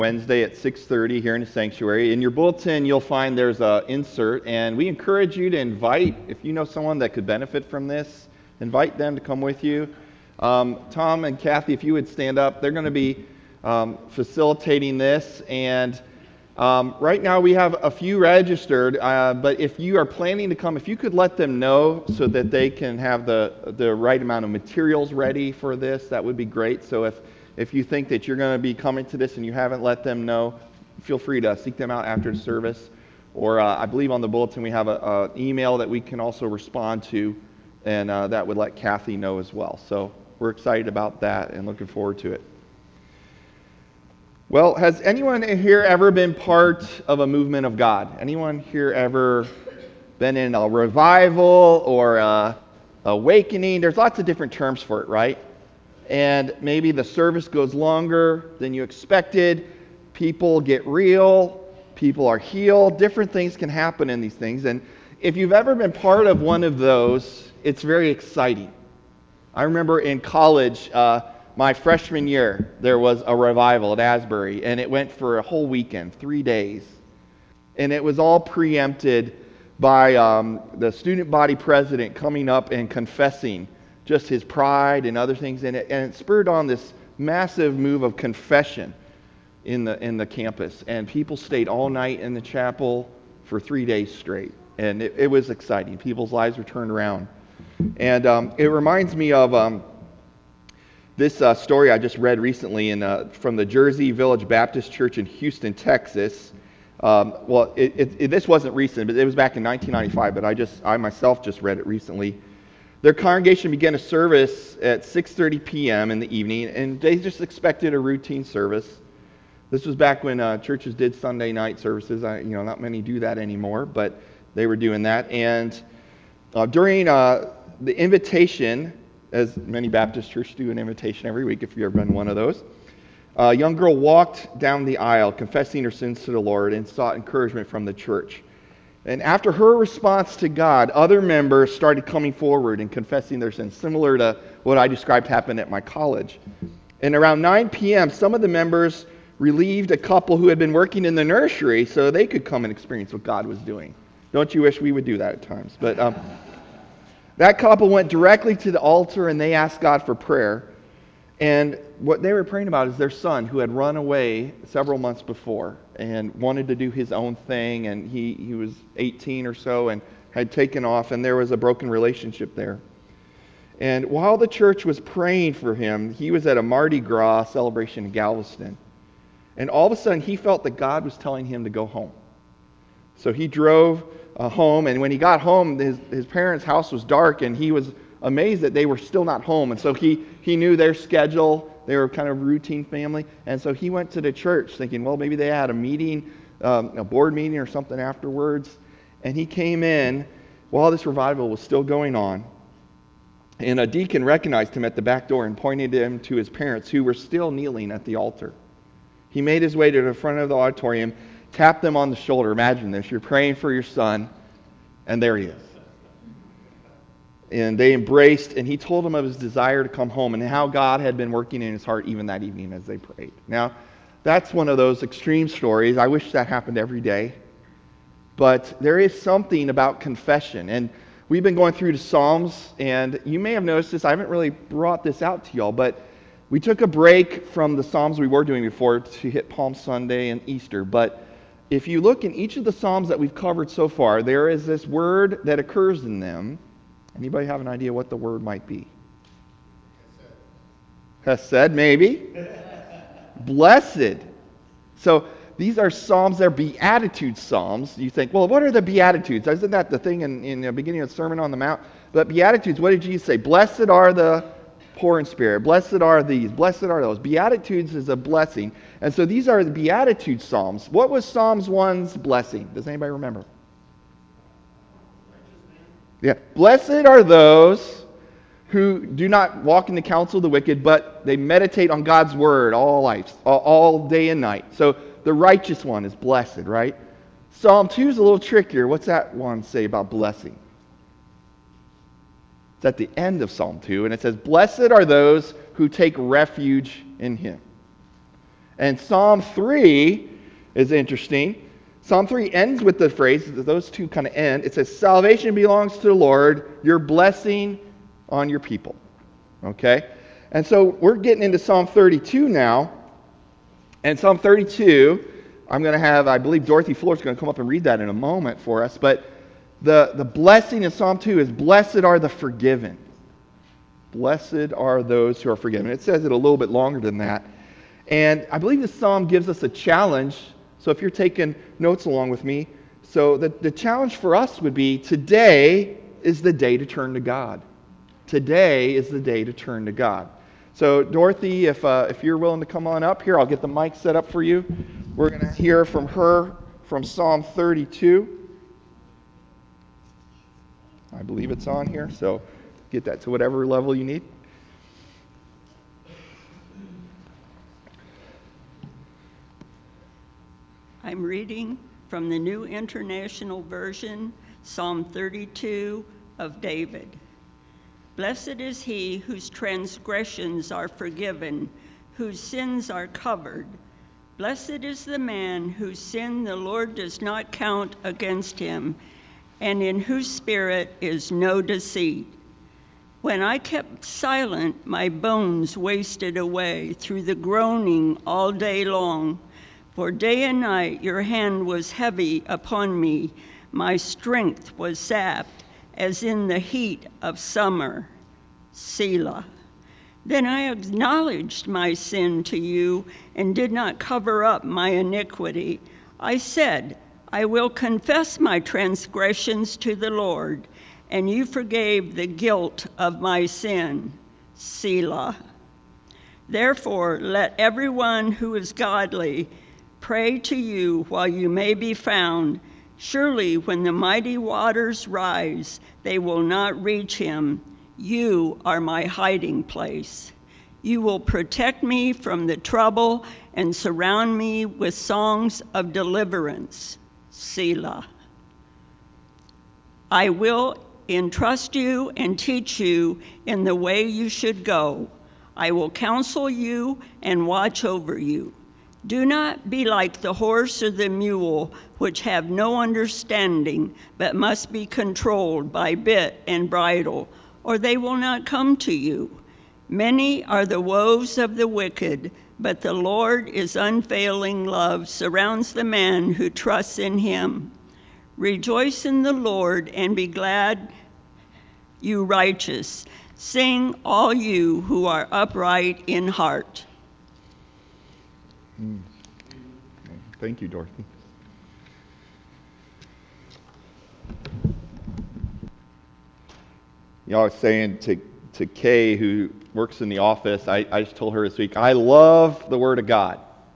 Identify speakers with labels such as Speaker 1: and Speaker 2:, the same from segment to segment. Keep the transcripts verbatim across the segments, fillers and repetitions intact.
Speaker 1: Wednesday at six thirty here in the sanctuary. In your bulletin, you'll find there's an insert, and we encourage you to invite, if you know someone that could benefit from this, invite them to come with you. Um, Tom and Kathy, if you would stand up, they're going to be um, facilitating this, and um, right now we have a few registered, uh, but if you are planning to come, if you could let them know so that they can have the, the right amount of materials ready for this, that would be great. So if If you think that you're going to be coming to this and you haven't let them know, feel free to seek them out after the service. Or uh, I believe on the bulletin we have an email that we can also respond to, and uh, that would let Kathy know as well. So we're excited about that and looking forward to it. Well, has anyone here ever been part of a movement of God? Anyone here ever been in a revival or a awakening? There's lots of different terms for it, right? And maybe the service goes longer than you expected. People get real. People are healed. Different things can happen in these things. And if you've ever been part of one of those, it's very exciting. I remember in college, uh, my freshman year, there was a revival at Asbury, and it went for a whole weekend, three days. And it was all preempted by um, the student body president coming up and confessing just his pride and other things in it, and it spurred on this massive move of confession in the in the campus, and people stayed all night in the chapel for three days straight, and it, it was exciting. People's lives were turned around, and um, it reminds me of um, this uh, story I just read recently in uh, from the Jersey Village Baptist Church in Houston, Texas. Um, well, it, it, it, this wasn't recent, but it was back in nineteen ninety-five. But I just I myself just read it recently. Their congregation began a service at six thirty p.m. in the evening, and they just expected a routine service. This was back when uh, churches did Sunday night services. I, you know, not many do that anymore, but they were doing that. And uh, during uh, the invitation, as many Baptist churches do an invitation every week, if you've ever been one of those, a young girl walked down the aisle, confessing her sins to the Lord, and sought encouragement from the church. And after her response to God, other members started coming forward and confessing their sins, similar to what I described happened at my college. And around nine p.m., some of the members relieved a couple who had been working in the nursery so they could come and experience what God was doing. Don't you wish we would do that at times? But um, that couple went directly to the altar and they asked God for prayer. And what they were praying about is their son, who had run away several months before and wanted to do his own thing, and he, he was eighteen or so and had taken off, and there was a broken relationship there. And while the church was praying for him, he was at a Mardi Gras celebration in Galveston. And all of a sudden, he felt that God was telling him to go home. So he drove uh, home, and when he got home, his, his parents' house was dark, and he was amazed that they were still not home. And so he, he knew their schedule. They were kind of a routine family. And so he went to the church thinking, well, maybe they had a meeting, um, a board meeting or something afterwards. And he came in while this revival was still going on. And a deacon recognized him at the back door and pointed him to his parents, who were still kneeling at the altar. He made his way to the front of the auditorium, tapped them on the shoulder. Imagine this. You're praying for your son, and there he is. And they embraced, and he told them of his desire to come home and how God had been working in his heart even that evening as they prayed. Now, that's one of those extreme stories. I wish that happened every day. But there is something about confession. And we've been going through the Psalms, and you may have noticed this. I haven't really brought this out to y'all, but we took a break from the Psalms we were doing before to hit Palm Sunday and Easter. But if you look in each of the Psalms that we've covered so far, there is this word that occurs in them. Anybody have an idea what the word might be? Hesed, maybe. Blessed. So these are Psalms, they're Beatitude Psalms. You think, well, what are the Beatitudes? Isn't that the thing in, in the beginning of the Sermon on the Mount? But Beatitudes, what did Jesus say? Blessed are the poor in spirit. Blessed are these. Blessed are those. Beatitudes is a blessing. And so these are the Beatitude Psalms. What was Psalms one's blessing? Does anybody remember? Yeah. Blessed are those who do not walk in the counsel of the wicked, but they meditate on God's word all life, all, all day and night. So the righteous one is blessed, right? Psalm two is a little trickier. What's that one say about blessing? It's at the end of Psalm two, and it says, blessed are those who take refuge in him. And Psalm three is interesting. Psalm three ends with the phrase, those two kind of end. It says, salvation belongs to the Lord, your blessing on your people. Okay? And so we're getting into Psalm thirty-two now. And Psalm thirty-two, I'm going to have, I believe Dorothy Fuller is going to come up and read that in a moment for us. But the, the blessing in Psalm two is, blessed are the forgiven. Blessed are those who are forgiven. It says it a little bit longer than that. And I believe this psalm gives us a challenge. So if you're taking notes along with me, so the, the challenge for us would be, today is the day to turn to God. Today is the day to turn to God. So Dorothy, if uh, if you're willing to come on up here, I'll get the mic set up for you. We're going to hear from her from Psalm thirty-two. I believe it's on here, so get that to whatever level you need.
Speaker 2: I'm reading from the New International Version, Psalm thirty-two of David. Blessed is he whose transgressions are forgiven, whose sins are covered. Blessed is the man whose sin the Lord does not count against him, and in whose spirit is no deceit. When I kept silent, my bones wasted away through the groaning all day long. For day and night your hand was heavy upon me. My strength was sapped, as in the heat of summer. Selah. Then I acknowledged my sin to you and did not cover up my iniquity. I said, I will confess my transgressions to the Lord, and you forgave the guilt of my sin. Selah. Therefore, let everyone who is godly pray to you while you may be found. Surely when the mighty waters rise, they will not reach him. You are my hiding place. You will protect me from the trouble and surround me with songs of deliverance. Selah. I will entrust you and teach you in the way you should go. I will counsel you and watch over you. Do not be like the horse or the mule, which have no understanding, but must be controlled by bit and bridle, or they will not come to you. Many are the woes of the wicked, but the Lord is unfailing love surrounds the man who trusts in him. Rejoice in the Lord and be glad, you righteous. Sing, all you who are upright in heart.
Speaker 1: Mm. Thank you, Dorothy. You know, I was saying to, to Kay, who works in the office, I, I just told her this week, I love the Word of God.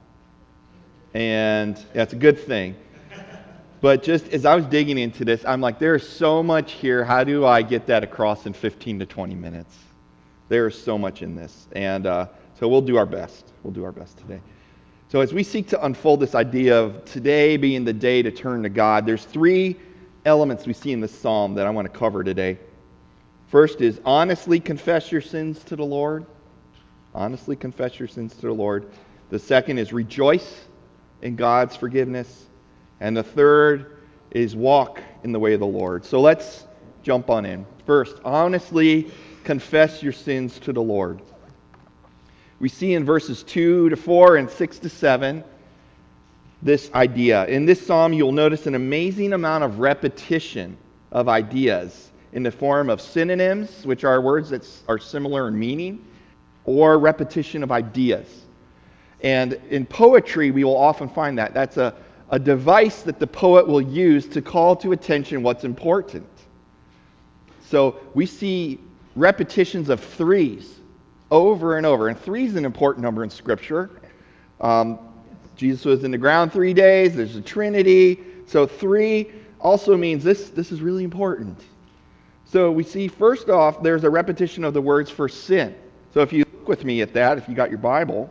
Speaker 1: And that's a good thing. But just as I was digging into this, I'm like, there's so much here. How do I get that across in fifteen to twenty minutes? There's so much in this. And uh, so we'll do our best. We'll do our best today. So as we seek to unfold this idea of today being the day to turn to God, there's three elements we see in this psalm that I want to cover today. First is honestly confess your sins to the Lord. Honestly confess your sins to the Lord. The second is rejoice in God's forgiveness. And the third is walk in the way of the Lord. So let's jump on in. First, honestly confess your sins to the Lord. We see in verses two to four and six to seven this idea. In this psalm, you'll notice an amazing amount of repetition of ideas in the form of synonyms, which are words that are similar in meaning, or repetition of ideas. And in poetry, we will often find that. That's a, a device that the poet will use to call to attention what's important. So we see repetitions of threes over and over. And three is an important number in Scripture. Um, Jesus was in the ground three days. There's a Trinity. So three also means this, this is really important. So we see, first off, there's a repetition of the words for sin. So if you look with me at that, if you got your Bible,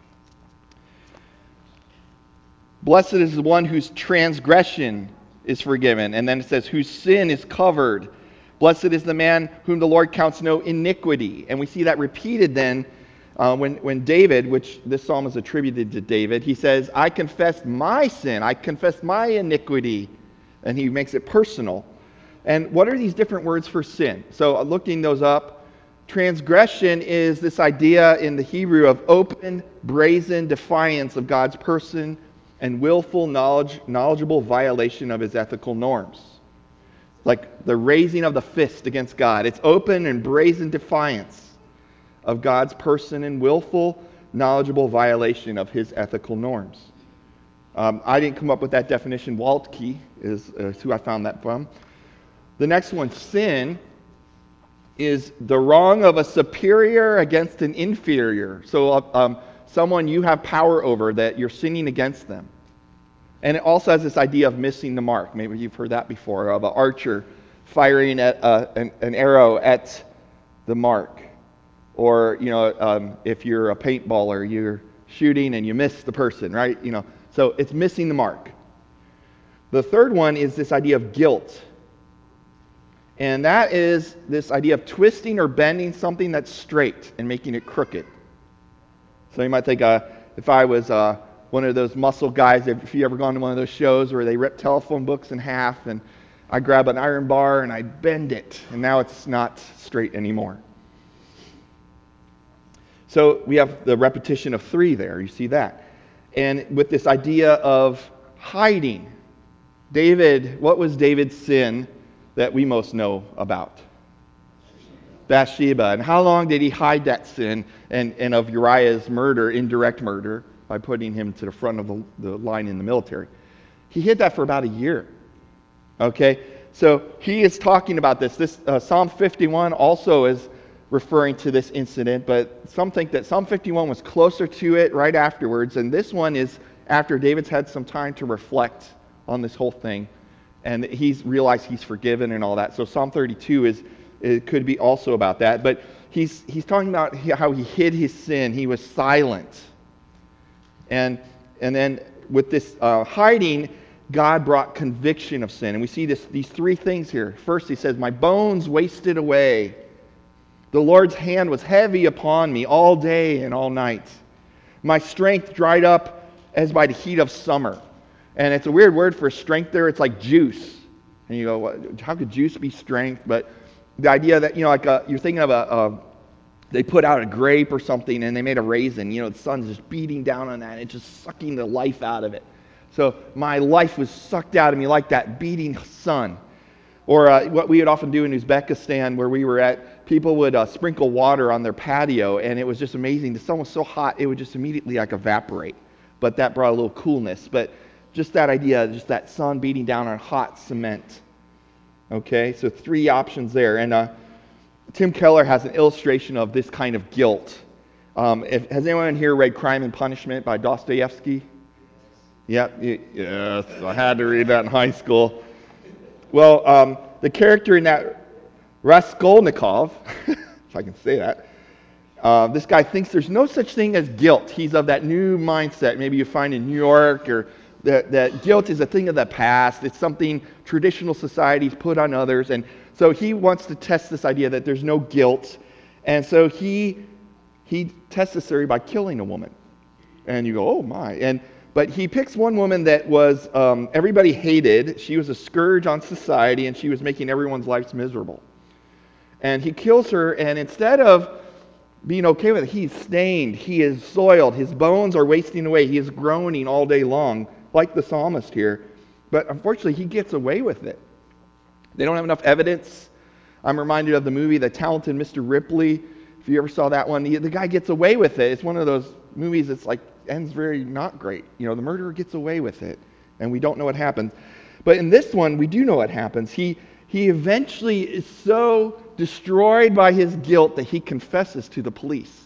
Speaker 1: blessed is the one whose transgression is forgiven. And then it says, whose sin is covered. Blessed is the man whom the Lord counts no iniquity. And we see that repeated then Uh, when, when David, which this psalm is attributed to David, he says, I confess my sin, I confess my iniquity, and he makes it personal. And what are these different words for sin? So uh, looking those up, transgression is this idea in the Hebrew of open, brazen defiance of God's person and willful, knowledge, knowledgeable violation of his ethical norms. Like the raising of the fist against God. It's open and brazen defiance of God's person and willful, knowledgeable violation of his ethical norms. Um, I didn't come up with that definition. Waltke is, is who I found that from. The next one, sin, is the wrong of a superior against an inferior. So uh, um, someone you have power over that you're sinning against them. And it also has this idea of missing the mark. Maybe you've heard that before, of an archer firing at, uh, an, an arrow at the mark. Or, you know, um, if you're a paintballer, you're shooting and you miss the person, right? You know, so it's missing the mark. The third one is this idea of guilt. And that is this idea of twisting or bending something that's straight and making it crooked. So you might think, uh, if I was uh, one of those muscle guys, if you ever gone to one of those shows where they rip telephone books in half, and I grab an iron bar and I bend it, and now it's not straight anymore. So we have the repetition of three there. You see that. And with this idea of hiding. David, what was David's sin that we most know about? Bathsheba. And how long did he hide that sin and, and of Uriah's murder, indirect murder, by putting him to the front of the, the line in the military? He hid that for about a year. Okay? So he is talking about this. This uh, Psalm fifty-one also is referring to this incident, but some think that Psalm fifty-one was closer to it right afterwards, and this one is after David's had some time to reflect on this whole thing, and he's realized he's forgiven and all that. So Psalm thirty-two is it could be also about that, but he's he's talking about how he hid his sin. He was silent, and and then with this uh, hiding, God brought conviction of sin, and we see this these three things here. First, he says, "My bones wasted away. The Lord's hand was heavy upon me all day and all night. My strength dried up as by the heat of summer." And it's a weird word for strength there. It's like juice. And you go, what, how could juice be strength? But the idea that, you know, like a, you're thinking of a, a, they put out a grape or something and they made a raisin. You know, the sun's just beating down on that and it's just sucking the life out of it. So my life was sucked out of me like that beating sun. Or uh, what we would often do in Uzbekistan where we were at, people would uh, sprinkle water on their patio, and it was just amazing. The sun was so hot, it would just immediately like evaporate. But that brought a little coolness. But just that idea, just that sun beating down on hot cement. Okay, so three options there. And uh, Tim Keller has an illustration of this kind of guilt. Um, if, has anyone here read Crime and Punishment by Dostoevsky? Yep, yes, I had to read that in high school. Well, um, the character in that, Raskolnikov, if I can say that, uh, this guy thinks there's no such thing as guilt. He's of that new mindset maybe you find in New York, or that, that guilt is a thing of the past. It's something traditional societies put on others. And so he wants to test this idea that there's no guilt. And so he he tests this theory by killing a woman. And you go, oh my. And But he picks one woman that was, um, everybody hated. She was a scourge on society, and she was making everyone's lives miserable. And he kills her, and instead of being okay with it, he's stained, he is soiled, his bones are wasting away, he is groaning all day long, like the psalmist here. But unfortunately, he gets away with it. They don't have enough evidence. I'm reminded of the movie The Talented Mister Ripley. If you ever saw that one, the, the guy gets away with it. It's one of those movies that's like, ends very not great. You know, the murderer gets away with it, and we don't know what happens. But in this one, we do know what happens. He he eventually is so destroyed by his guilt that he confesses to the police.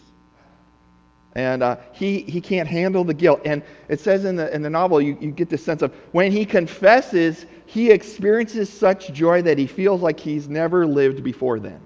Speaker 1: And uh, he he can't handle the guilt. And it says in the in the novel, you, you get this sense of when he confesses, he experiences such joy that he feels like he's never lived before then.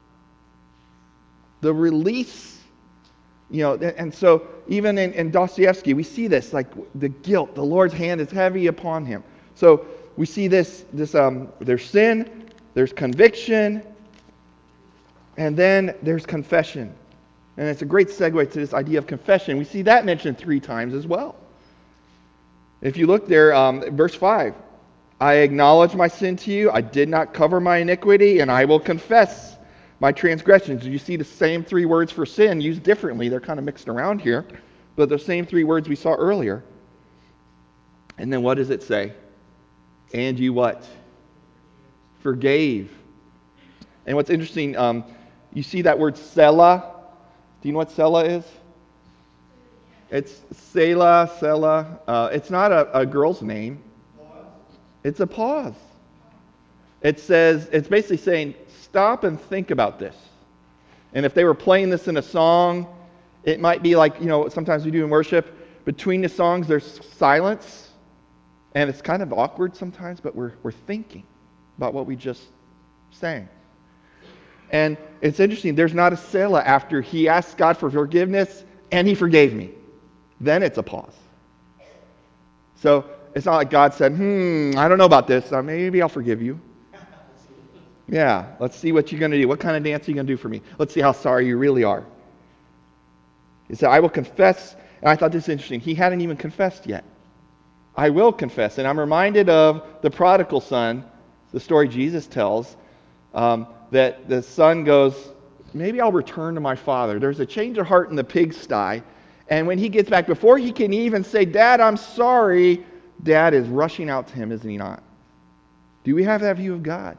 Speaker 1: The release. You know, and so even in, in Dostoevsky, we see this, like the guilt, the Lord's hand is heavy upon him. So we see this, this um, there's sin, there's conviction, and then there's confession. And it's a great segue to this idea of confession. We see that mentioned three times as well. If you look there, um, verse five, I acknowledge my sin to you, I did not cover my iniquity, and I will confess my transgressions. You see the same three words for sin used differently. They're kind of mixed around here, but the same three words we saw earlier. And then what does it say? And you what? Forgave. And what's interesting, um, you see that word Selah. Do you know what Selah is? It's Selah, Selah. Uh, it's not a, a girl's name. It's a pause. It says, it's basically saying, stop and think about this. And if they were playing this in a song, it might be like, you know, sometimes we do in worship. Between the songs, there's silence. And it's kind of awkward sometimes, but we're, we're thinking about what we just sang. And it's interesting, there's not a Selah after he asked God for forgiveness and he forgave me. Then it's a pause. So it's not like God said, hmm, I don't know about this. Uh, maybe I'll forgive you. Yeah, let's see what you're going to do. What kind of dance are you going to do for me? Let's see how sorry you really are. He said, I will confess. And I thought this was interesting. He hadn't even confessed yet. I will confess. And I'm reminded of the prodigal son, the story Jesus tells, um, that the son goes, maybe I'll return to my father. There's a change of heart in the pigsty. And when he gets back, before he can even say, Dad, I'm sorry, Dad is rushing out to him, isn't he not? Do we have that view of God?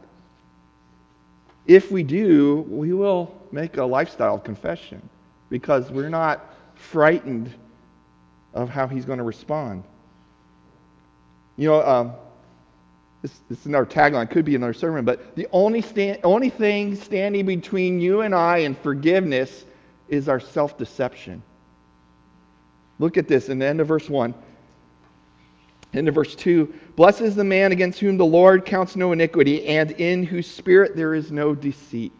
Speaker 1: If we do, we will make a lifestyle of confession because we're not frightened of how he's going to respond. You know, um, this, this is another tagline, could be another sermon, but the only, stand, only thing standing between you and I and forgiveness is our self-deception. Look at this in the end of verse one. Into verse two, blessed is the man against whom the Lord counts no iniquity, and in whose spirit there is no deceit.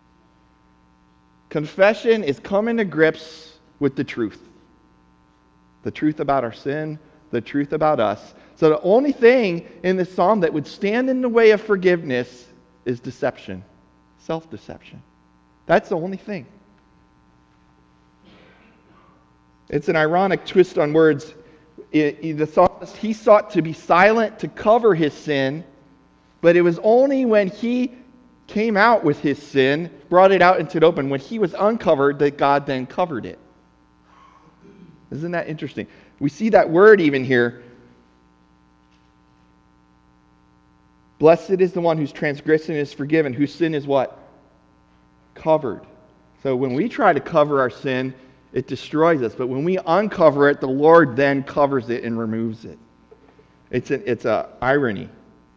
Speaker 1: Confession is coming to grips with the truth. The truth about our sin, the truth about us. So the only thing in this psalm that would stand in the way of forgiveness is deception, self-deception. That's the only thing. It's an ironic twist on words. It, it, the psalmist, he sought to be silent to cover his sin, but it was only when he came out with his sin, brought it out into the open, when he was uncovered, that God then covered it. Isn't that interesting? We see that word even here. Blessed is the one whose transgression is forgiven, whose sin is what? Covered. So when we try to cover our sin, it destroys us. But when we uncover it, the Lord then covers it and removes it. It's an it's a irony.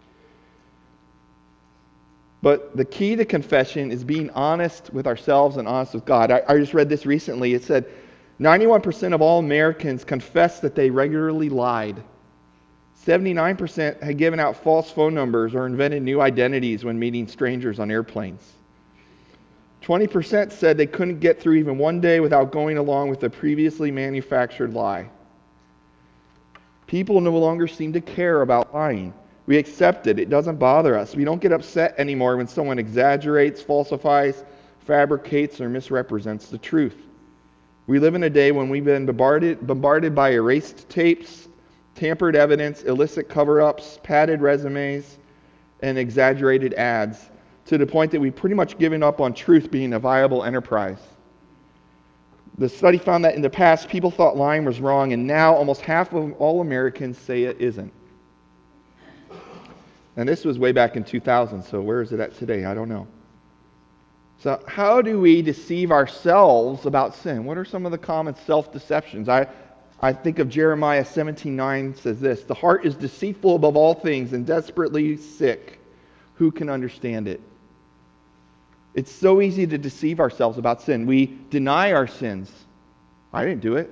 Speaker 1: But the key to confession is being honest with ourselves and honest with God. I, I just read this recently. It said ninety-one percent of all Americans confess that they regularly lied. seventy-nine percent had given out false phone numbers or invented new identities when meeting strangers on airplanes. twenty percent said they couldn't get through even one day without going along with a previously manufactured lie. People no longer seem to care about lying. We accept it. It doesn't bother us. We don't get upset anymore when someone exaggerates, falsifies, fabricates, or misrepresents the truth. We live in a day when we've been bombarded, bombarded by erased tapes, tampered evidence, illicit cover-ups, padded resumes, and exaggerated ads, to the point that we've pretty much given up on truth being a viable enterprise. The study found that in the past, people thought lying was wrong, and now almost half of all Americans say it isn't. And this was way back in two thousand, so where is it at today? I don't know. So how do we deceive ourselves about sin? What are some of the common self-deceptions? I, I think of Jeremiah seventeen nine says this, the heart is deceitful above all things and desperately sick. Who can understand it? It's so easy to deceive ourselves about sin. We deny our sins. I didn't do it.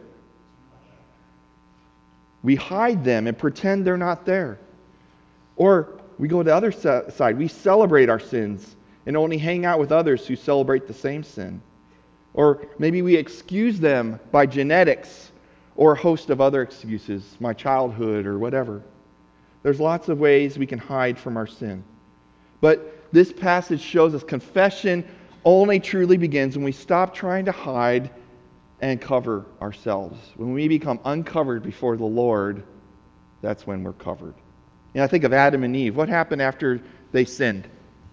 Speaker 1: We hide them and pretend they're not there. Or we go to the other side. We celebrate our sins and only hang out with others who celebrate the same sin. Or maybe we excuse them by genetics or a host of other excuses, my childhood or whatever. There's lots of ways we can hide from our sin. But this passage shows us confession only truly begins when we stop trying to hide and cover ourselves. When we become uncovered before the Lord, that's when we're covered. You know, I think of Adam and Eve. What happened after they sinned?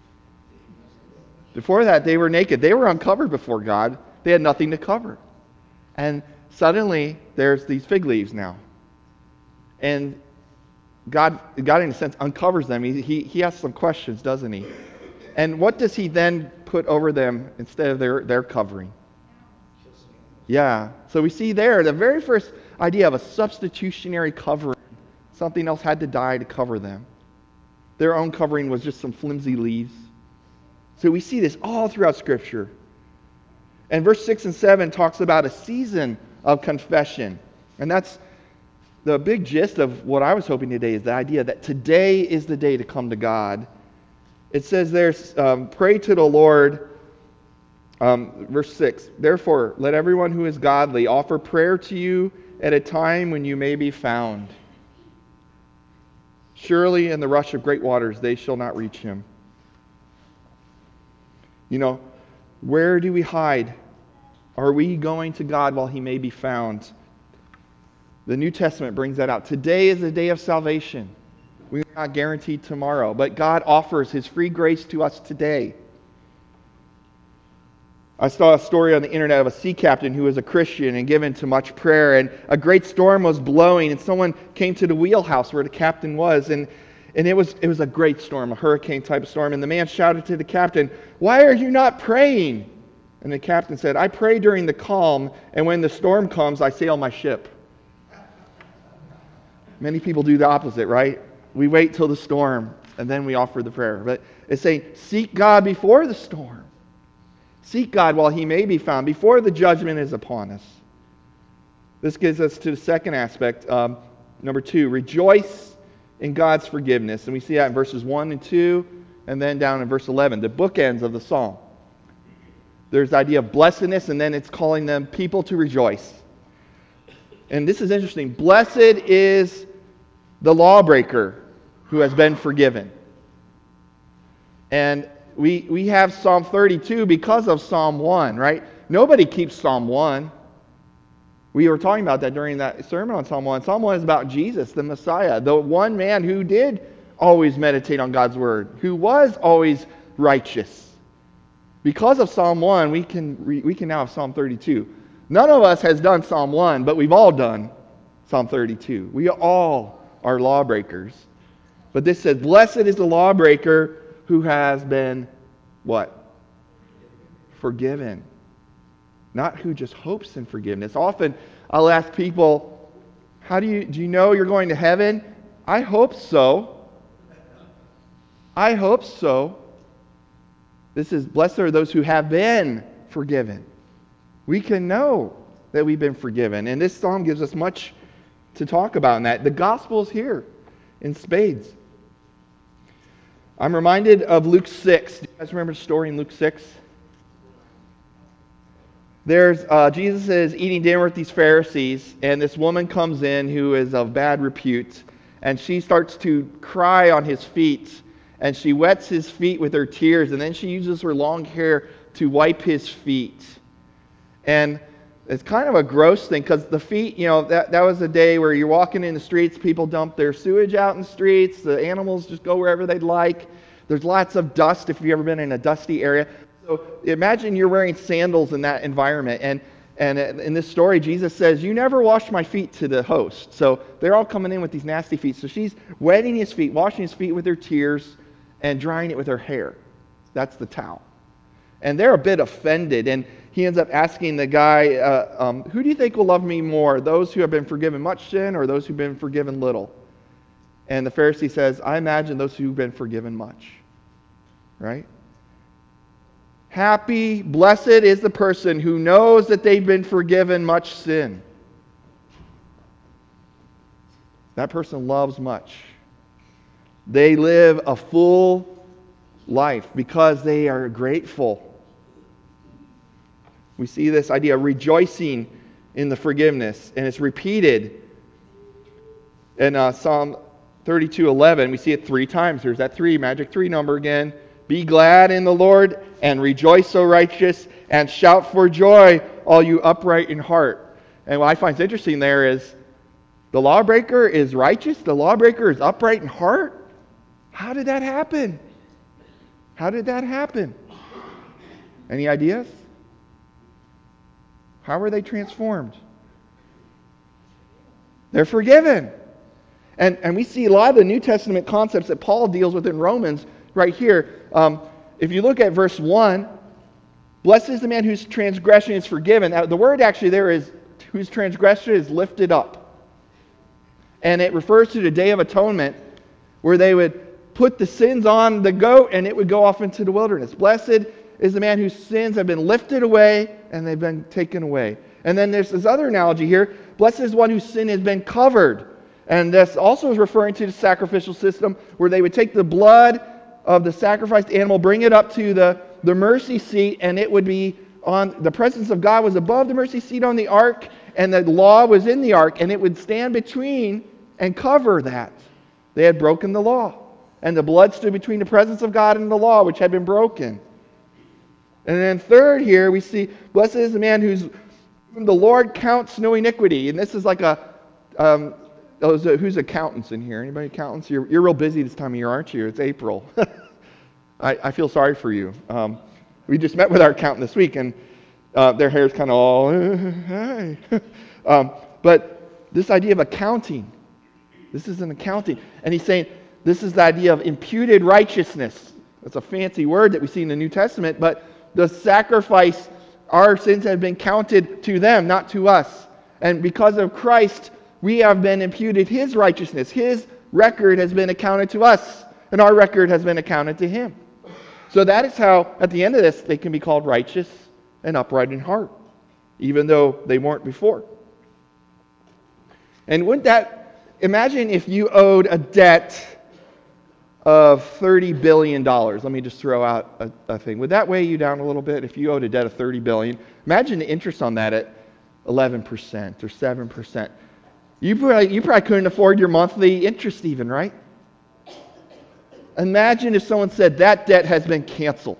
Speaker 1: Before that, they were naked. They were uncovered before God. They had nothing to cover. And suddenly, there's these fig leaves now. And God, God in a sense, uncovers them. He, he, he asks some questions, doesn't he? And what does he then put over them instead of their, their covering? Yeah. So we see there the very first idea of a substitutionary covering. Something else had to die to cover them. Their own covering was just some flimsy leaves. So we see this all throughout Scripture. And verse six and seven talks about a season of confession. And that's the big gist of what I was hoping today, is the idea that today is the day to come to God. It says there, um, pray to the Lord. Um, verse six, therefore, let everyone who is godly offer prayer to you at a time when you may be found. Surely in the rush of great waters they shall not reach him. You know, where do we hide? Are we going to God while he may be found? The New Testament brings that out. Today is the day of salvation. We are not guaranteed tomorrow, but God offers his free grace to us today. I saw a story on the internet of a sea captain who was a Christian and given to much prayer, and a great storm was blowing, and someone came to the wheelhouse where the captain was, and, and it was it was a great storm, a hurricane type of storm, and the man shouted to the captain, "Why are you not praying?" And the captain said, "I pray during the calm, and when the storm comes, I sail my ship." Many people do the opposite, right? We wait till the storm, and then we offer the prayer. But it's saying, seek God before the storm. Seek God while he may be found, before the judgment is upon us. This gives us to the second aspect. Um, number two, rejoice in God's forgiveness. And we see that in verses one and two, and then down in verse eleven, the bookends of the psalm. There's the idea of blessedness, and then it's calling them people to rejoice. And this is interesting. Blessed is the lawbreaker who has been forgiven. And we we have Psalm thirty-two because of Psalm one, right? Nobody keeps Psalm one. We were talking about that during that sermon on Psalm one. Psalm one is about Jesus, the Messiah, the one man who did always meditate on God's word, who was always righteous. Because of Psalm one, we can we can now have Psalm thirty-two. None of us has done Psalm one, but we've all done Psalm thirty-two. We all are lawbreakers. But this says, blessed is the lawbreaker who has been, what? Forgiven. Not who just hopes in forgiveness. Often I'll ask people, how do you do you know you're going to heaven? I hope so. I hope so. This is, blessed are those who have been forgiven. We can know that we've been forgiven. And this psalm gives us much to talk about in that. The gospel is here in spades. I'm reminded of Luke six. Do you guys remember the story in Luke six? There's uh, Jesus is eating dinner with these Pharisees, and this woman comes in who is of bad repute, and she starts to cry on his feet, and she wets his feet with her tears, and then she uses her long hair to wipe his feet. And it's kind of a gross thing, because the feet, you know, that, that was a day where you're walking in the streets, people dump their sewage out in the streets, the animals just go wherever they'd like. There's lots of dust if you've ever been in a dusty area. So imagine you're wearing sandals in that environment. And, and in this story, Jesus says, you never washed my feet to the host. So they're all coming in with these nasty feet. So she's wetting his feet, washing his feet with her tears, and drying it with her hair. That's the towel. And they're a bit offended. And he ends up asking the guy, uh, um, who do you think will love me more, those who have been forgiven much sin or those who've been forgiven little? And the Pharisee says, I imagine those who've been forgiven much. Right? Happy, blessed is the person who knows that they've been forgiven much sin. That person loves much. They live a full life because they are grateful. We see this idea of rejoicing in the forgiveness, and it's repeated in uh, Psalm thirty-two eleven. We see it three times. There's that three, magic three number again. Be glad in the Lord and rejoice, O righteous, and shout for joy, all you upright in heart. And what I find interesting there is the lawbreaker is righteous, the lawbreaker is upright in heart. How did that happen? How did that happen? Any ideas? How were they transformed? They're forgiven. And, and we see a lot of the New Testament concepts that Paul deals with in Romans right here. Um, if you look at verse one, blessed is the man whose transgression is forgiven. Now, the word actually there is whose transgression is lifted up. And it refers to the Day of Atonement, where they would put the sins on the goat and it would go off into the wilderness. Blessed is the man whose sins have been lifted away and they've been taken away. And then there's this other analogy here. Blessed is one whose sin has been covered. And this also is referring to the sacrificial system where they would take the blood of the sacrificed animal, bring it up to the, the mercy seat, and it would be on, the presence of God was above the mercy seat on the ark, and the law was in the ark, and it would stand between and cover that. They had broken the law. And the blood stood between the presence of God and the law, which had been broken. And then third here, we see, blessed is the man whose whom the Lord counts no iniquity. And this is like a, um, those, uh, who's accountants in here? Anybody accountants? You're, you're real busy this time of year, aren't you? It's April. I, I feel sorry for you. Um, we just met with our accountant this week, and uh, their hair's kind of all, uh, hey. um, but this idea of accounting, this is an accounting. And he's saying, this is the idea of imputed righteousness. That's a fancy word that we see in the New Testament, but the sacrifice, our sins have been counted to them, not to us. And because of Christ, we have been imputed His righteousness. His record has been accounted to us, and our record has been accounted to Him. So that is how, at the end of this, they can be called righteous and upright in heart, even though they weren't before. And wouldn't that, imagine if you owed a debt of thirty billion dollars. Let me just throw out a, a thing. Would that weigh you down a little bit if you owed a debt of thirty billion dollars? Imagine the interest on that at eleven percent or seven percent. You probably, you probably couldn't afford your monthly interest even, right? Imagine if someone said that debt has been canceled.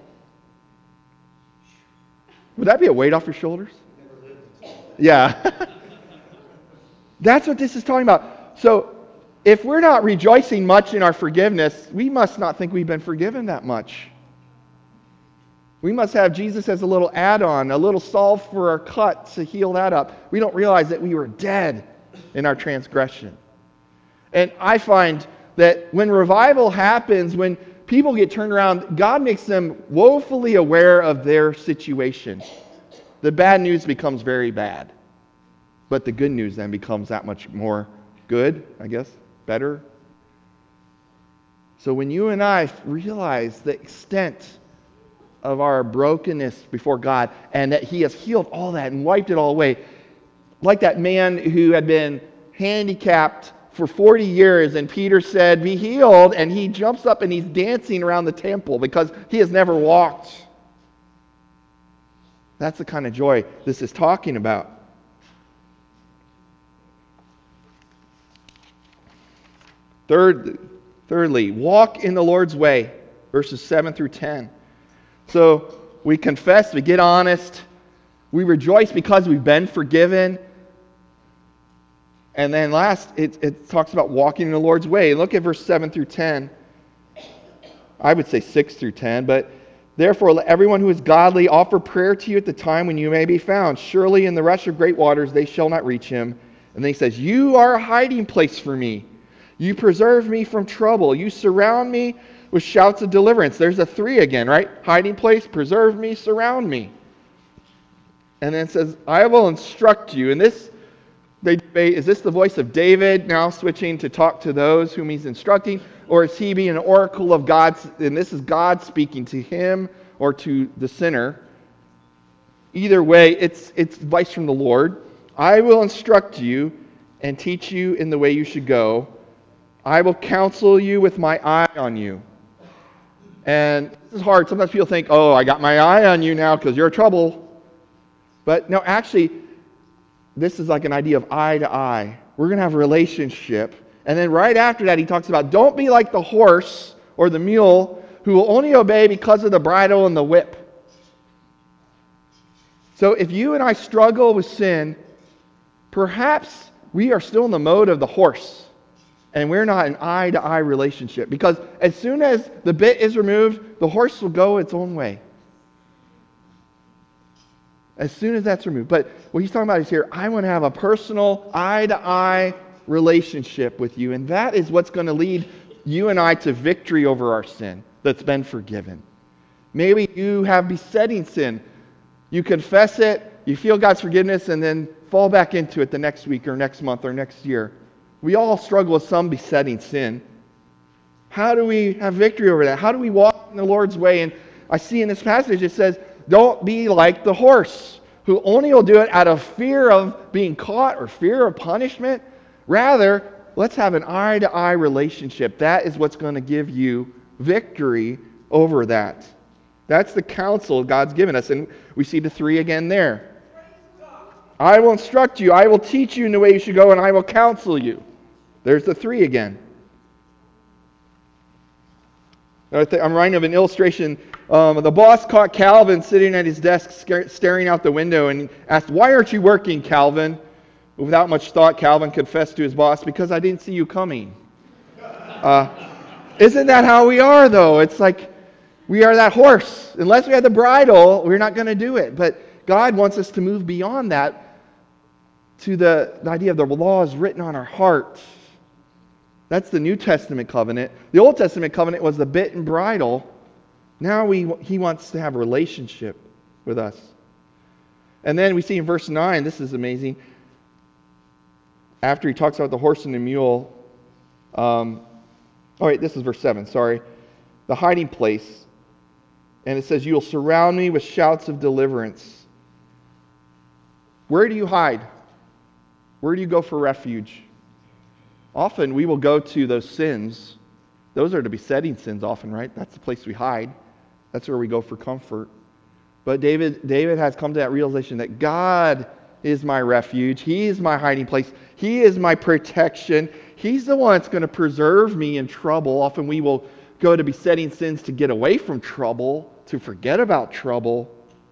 Speaker 1: Would that be a weight off your shoulders? Yeah. That's what this is talking about. So, if we're not rejoicing much in our forgiveness, we must not think we've been forgiven that much. We must have Jesus as a little add-on, a little salve for our cut to heal that up. We don't realize that we were dead in our transgression. And I find that when revival happens, when people get turned around, God makes them woefully aware of their situation. The bad news becomes very bad. But the good news then becomes that much more good, I guess. Better. So when you and I realize the extent of our brokenness before God and that He has healed all that and wiped it all away, like that man who had been handicapped for forty years and Peter said, "Be healed," and he jumps up and he's dancing around the temple because he has never walked. That's the kind of joy this is talking about. Third, thirdly, walk in the Lord's way, verses seven through ten. So we confess, we get honest, we rejoice because we've been forgiven. And then last, it, it talks about walking in the Lord's way. Look at verse seven through ten. I would say six through ten, but therefore let everyone who is godly offer prayer to you at the time when you may be found. Surely in the rush of great waters they shall not reach him. And then he says, you are a hiding place for me. You preserve me from trouble. You surround me with shouts of deliverance. There's a three again, right? Hiding place, preserve me, surround me. And then it says, I will instruct you. And this, they debate, is this the voice of David now switching to talk to those whom he's instructing? Or is he being an oracle of God? And this is God speaking to him or to the sinner. Either way, it's, it's advice from the Lord. I will instruct you and teach you in the way you should go. I will counsel you with my eye on you. And this is hard. Sometimes people think, oh, I got my eye on you now because you're trouble. But no, actually, this is like an idea of eye to eye. We're going to have a relationship. And then right after that, he talks about don't be like the horse or the mule who will only obey because of the bridle and the whip. So if you and I struggle with sin, perhaps we are still in the mode of the horse, and we're not an eye-to-eye relationship. Because as soon as the bit is removed, the horse will go its own way. As soon as that's removed. But what he's talking about is here, I want to have a personal, eye-to-eye relationship with you. And that is what's going to lead you and I to victory over our sin that's been forgiven. Maybe you have besetting sin. You confess it, you feel God's forgiveness, and then fall back into it the next week or next month or next year. We all struggle with some besetting sin. How do we have victory over that? How do we walk in the Lord's way? And I see in this passage it says, don't be like the horse, who only will do it out of fear of being caught or fear of punishment. Rather, let's have an eye-to-eye relationship. That is what's going to give you victory over that. That's the counsel God's given us. And we see the three again there. I will instruct you, I will teach you in the way you should go, and I will counsel you. There's the three again. I'm writing of an illustration. Um, the boss caught Calvin sitting at his desk staring out the window and asked, "Why aren't you working, Calvin?" Without much thought, Calvin confessed to his boss, "Because I didn't see you coming." Uh, isn't that how we are, though? It's like we are that horse. Unless we have the bridle, we're not going to do it. But God wants us to move beyond that to the, the idea of the law is written on our heart. That's the New Testament covenant. The Old Testament covenant was the bit and bridle. Now we, he wants to have a relationship with us. And then we see in verse nine, this is amazing. After he talks about the horse and the mule, um, oh wait, this is verse seven, sorry. The hiding place. And it says, "You will surround me with shouts of deliverance." Where do you hide? Where do you go for refuge? Often we will go to those sins. Those are the besetting sins often, right? That's the place we hide. That's where we go for comfort. But David, David has come to that realization that God is my refuge. He is my hiding place. He is my protection. He's the one that's going to preserve me in trouble. Often we will go to besetting sins to get away from trouble, to forget about trouble.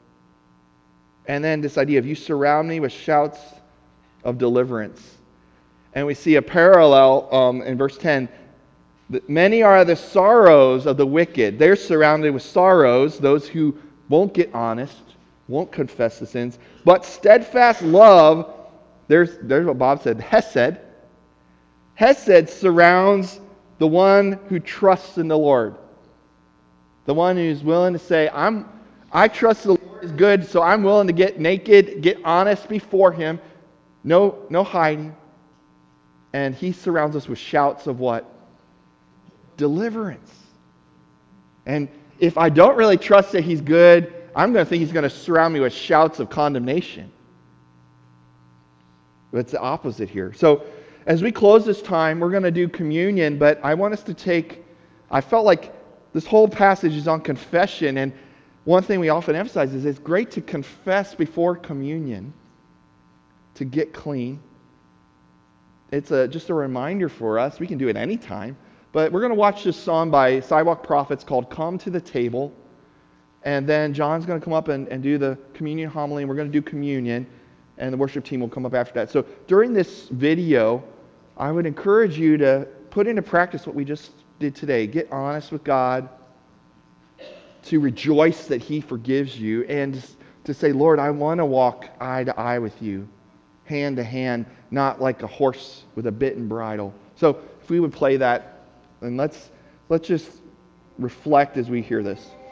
Speaker 1: And then this idea of you surround me with shouts of deliverance. And we see a parallel um, in verse ten. Many are the sorrows of the wicked. They're surrounded with sorrows, those who won't get honest, won't confess the sins. But steadfast love, there's, there's what Bob said, Hesed. Hesed surrounds the one who trusts in the Lord. The one who's willing to say, I'm, I trust the Lord is good, so I'm willing to get naked, get honest before Him. No, no hiding. And He surrounds us with shouts of what? Deliverance. And if I don't really trust that He's good, I'm going to think He's going to surround me with shouts of condemnation. But it's the opposite here. So as we close this time, we're going to do communion, but I want us to take, I felt like this whole passage is on confession, and one thing we often emphasize is it's great to confess before communion to get clean. It's a, just a reminder for us. We can do it anytime. But we're going to watch this song by Sidewalk Prophets called Come to the Table. And then John's going to come up and, and do the communion homily, and we're going to do communion. And the worship team will come up after that. So during this video, I would encourage you to put into practice what we just did today. Get honest with God, to rejoice that He forgives you, and to say, Lord, I want to walk eye to eye with you, hand to hand, not like a horse with a bit and bridle. So if we would play that, and let's let's just reflect as we hear this.